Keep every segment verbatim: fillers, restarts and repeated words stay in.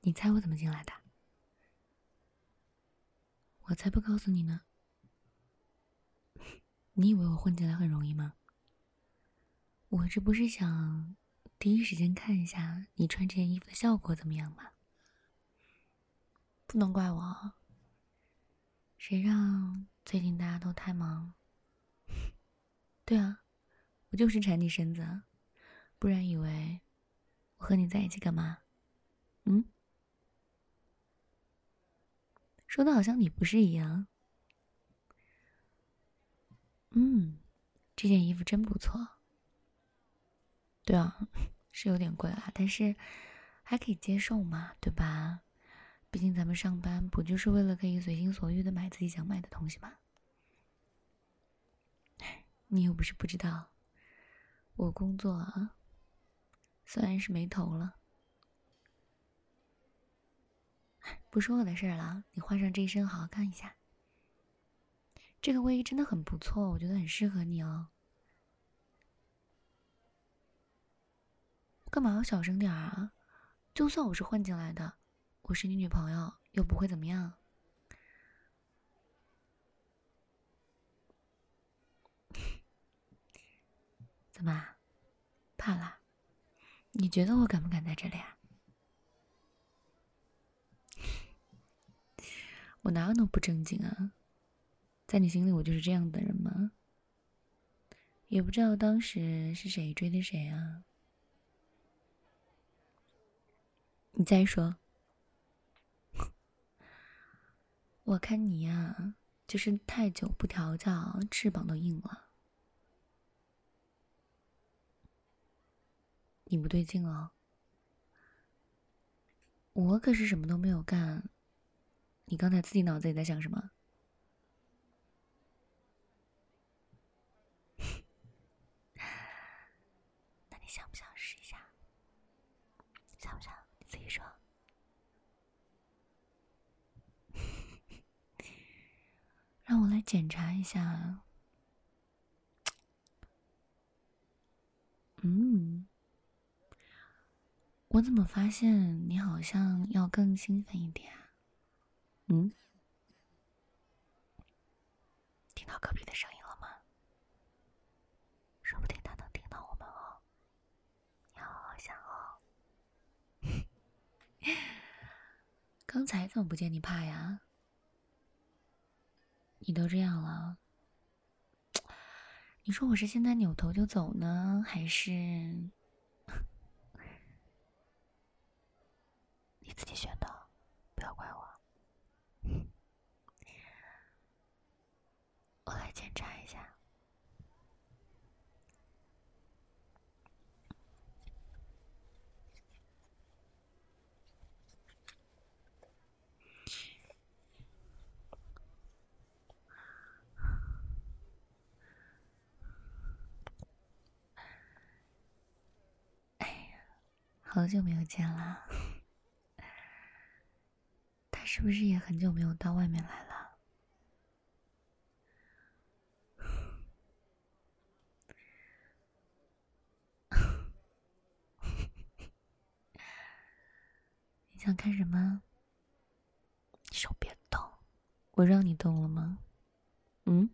你猜我怎么进来的？我才不告诉你呢。你以为我混进来很容易吗？我这不是想第一时间看一下你穿这件衣服的效果怎么样吗？不能怪我，谁让最近大家都太忙。对啊，我就是馋你身子，不然以为我和你在一起干嘛？嗯？说的好像你不是一样。嗯，这件衣服真不错。对啊，是有点贵啦，但是还可以接受嘛，对吧？毕竟咱们上班不就是为了可以随心所欲的买自己想买的东西吗？你又不是不知道，我工作啊，虽然是没头了。不说我的事儿了，你换上这一身好好看一下。这个卫衣真的很不错，我觉得很适合你哦。干嘛要小声点啊？就算我是混进来的，我是你女朋友，又不会怎么样。怎么，怕啦？你觉得我敢不敢在这里啊？我哪有那么不正经啊？在你心里我就是这样的人吗？也不知道当时是谁追的谁啊？你再说。我看你呀，就是太久不调教，翅膀都硬了。你不对劲哦。我可是什么都没有干，你刚才自己脑子里在想什么？那你想不想试一下？想不想？你自己说。让我来检查一下。嗯，我怎么发现你好像要更兴奋一点啊？嗯，听到隔壁的声音了吗？说不定他能听到我们哦。你好好想哦。刚才怎么不见你怕呀？你都这样了，你说我是现在扭头就走呢，还是你自己选的？不要怪我。我来检查一下。哎呀，好久没有见了。他是不是也很久没有到外面来了？你想看什么？手别动，我让你动了吗？嗯？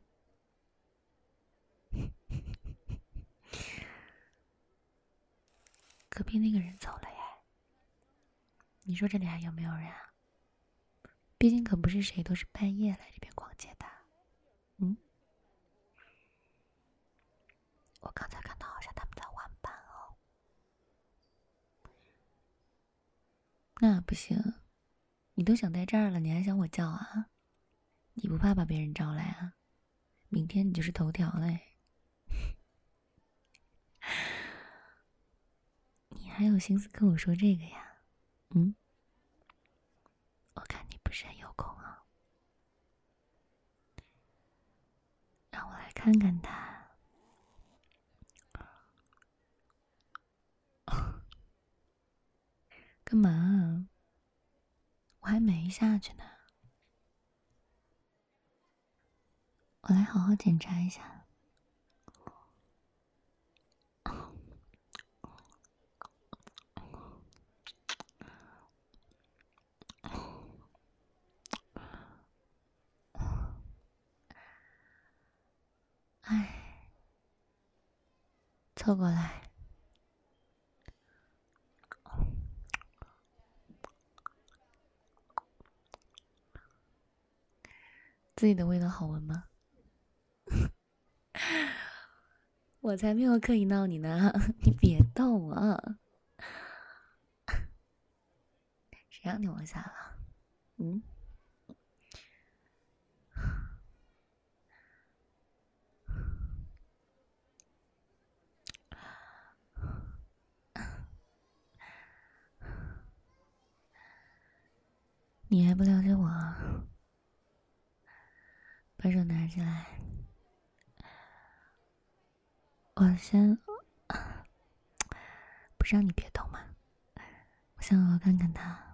隔壁那个人走了耶。你说这里还有没有人啊？毕竟可不是谁都是半夜来这边逛街的。嗯？我刚才看到好像他们在晚班哦。那不行，你都想在这儿了，你还想我叫啊？你不怕把别人招来啊？明天你就是头条嘞。你还有心思跟我说这个呀？嗯？我看你不是很有空啊。让我来看看他。干嘛啊？我还没下去呢。我来好好检查一下。 哎，凑过来。自己的味道好闻吗？我才没有刻意闹你呢，你别动啊！谁让你往下了？嗯？你还不了解我啊？把手拿起来，我先不让你别动嘛，我想好好看看他。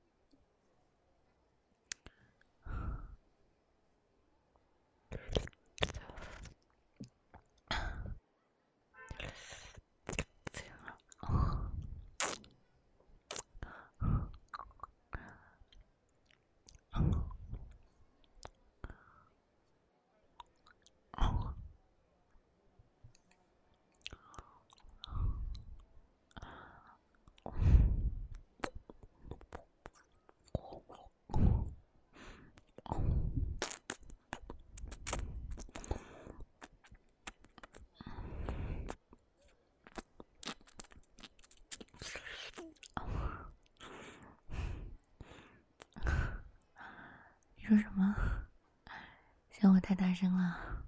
你说什么？嫌我太大声了？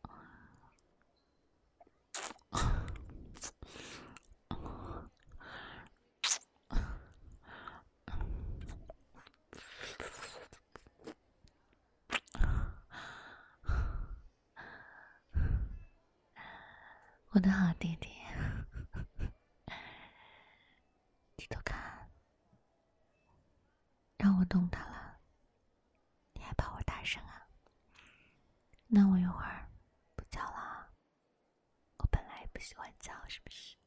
我的好弟弟，低头看，让我动他了，你还怕我大声啊？那我一会儿不叫了啊，我本来也不喜欢叫，是不是？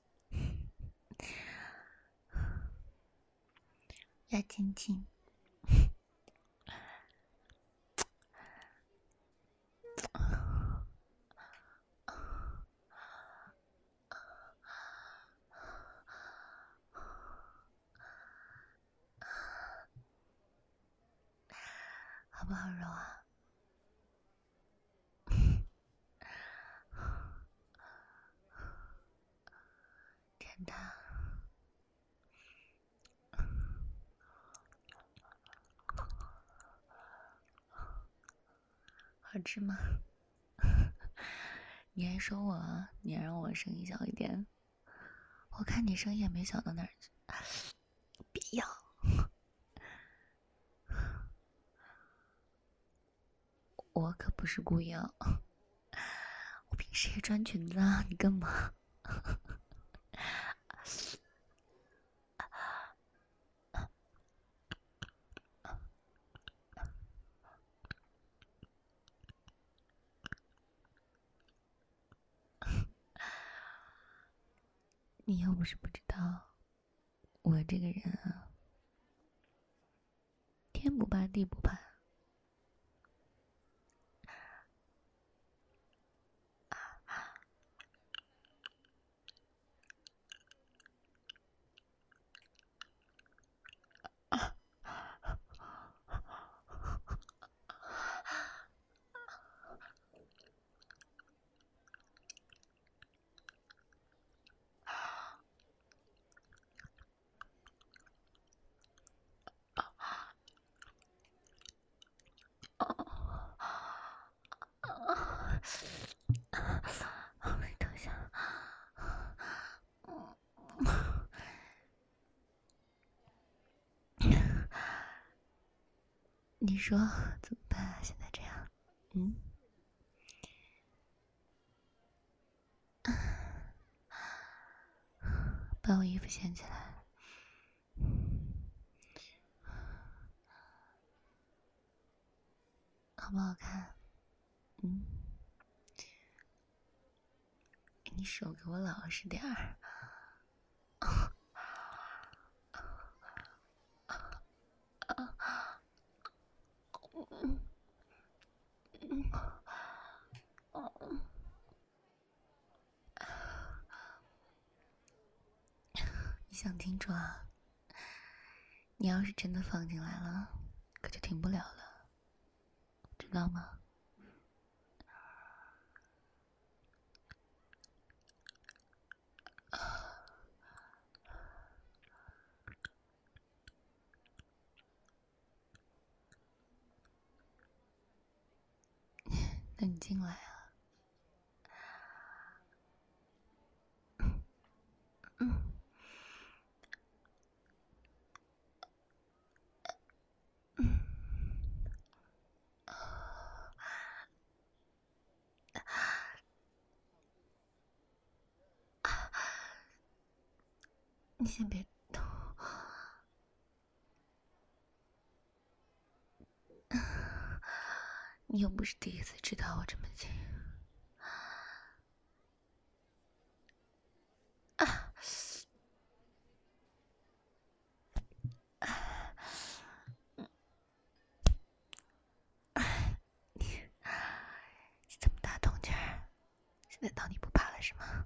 要亲亲。好不好揉啊？甜的。好吃吗？你还说我，你还让我声音小一点，我看你声音也没小到哪儿去。别要，我可不是故意啊，我平时也穿裙子啊，你干嘛？你又不是不知道，我这个人啊，天不怕地不怕。等一下，你说怎么办啊？现在这样，嗯？把我衣服掀起来，好不好看？嗯？你手给我老实点儿。 想清楚啊！你要是真的放进来了，可就停不了了，知道吗？那你进来啊。嗯。你先别动，你又不是第一次知道我这么近。啊！你你这么大动静儿，现在当你不怕了是吗？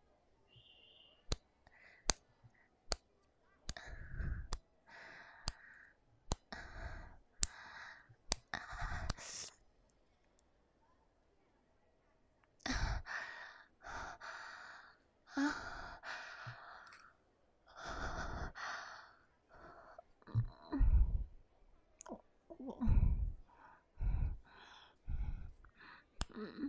啊！我，嗯，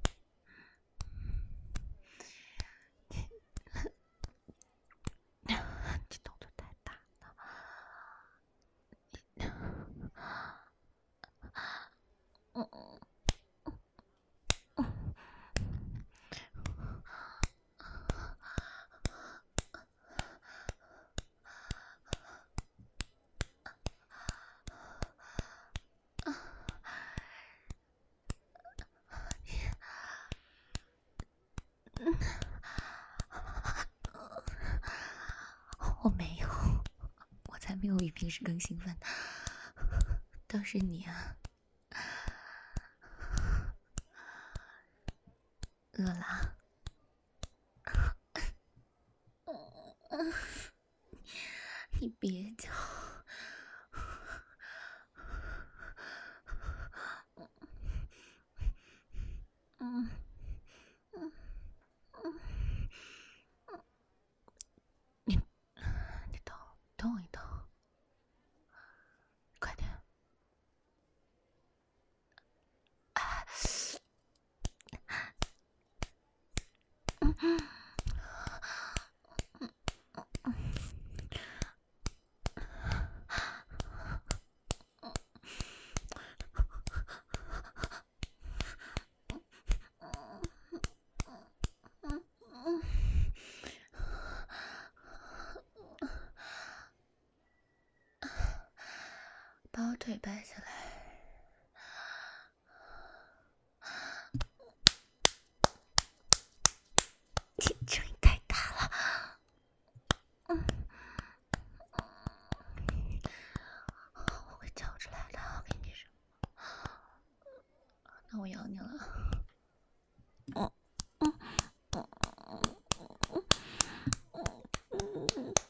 你动作太大了。嗯我没有，我才没有比平时更兴奋，倒是你啊，饿了？你别叫。嗯嗯嗯，你你动动一动，快点！啊！嗯嗯把我腿掰下来。你声音太大了。嗯，我会叫出来的，我跟你说。那我咬你了。嗯嗯嗯嗯嗯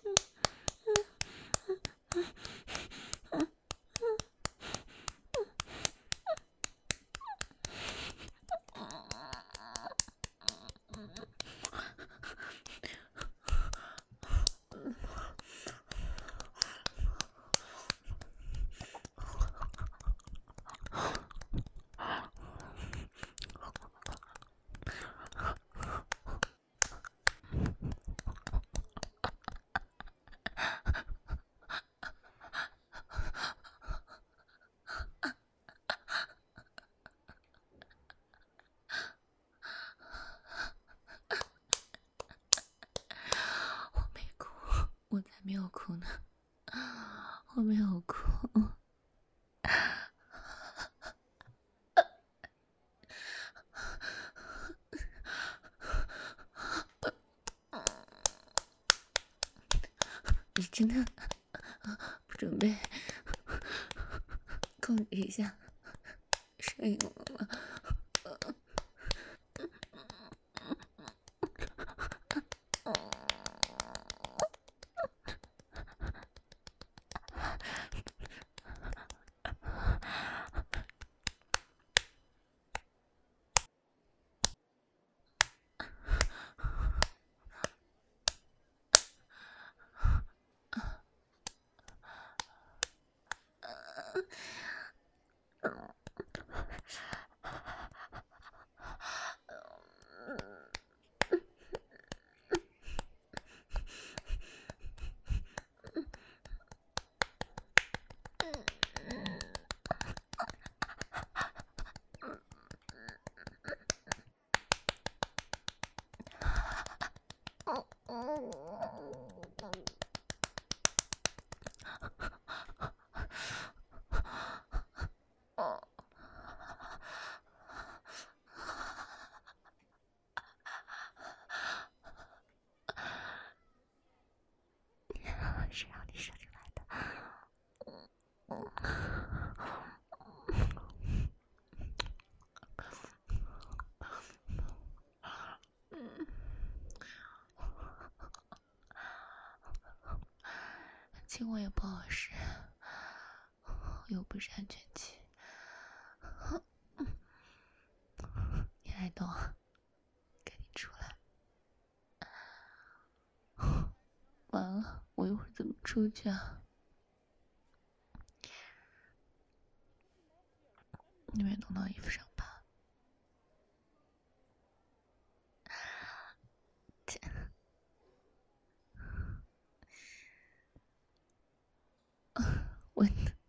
我没哭，我才没有哭呢，我没有哭。你真的不准备控制一下声音了吗？ 是让你射出来的。亲我也不好使，又不是安全期。你爱动，赶紧出来。完了，我一会儿怎么出去啊？你没弄到衣服上吧？我，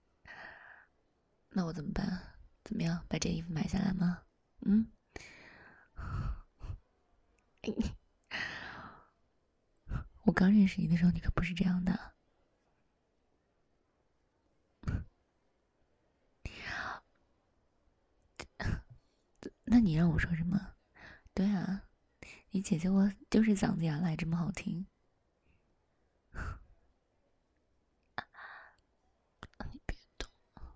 那我怎么办？怎么样，把这衣服买下来吗？嗯？我刚认识你的时候，你可不是这样的。那你让我说什么？对啊，你姐姐我就是嗓子哑来这么好听。你别动。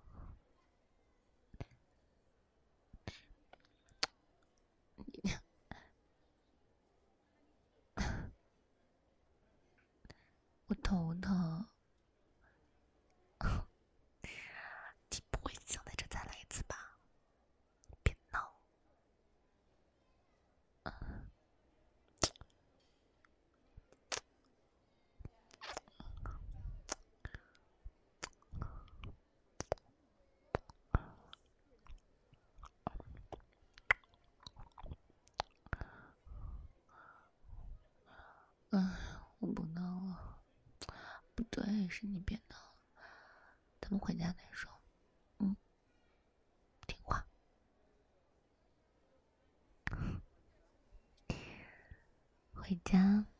我头疼。你不会想在这再来一次吧？别闹。哎，我不闹了。不对，是你别闹了。咱们回家再说。嗯，听话。回家。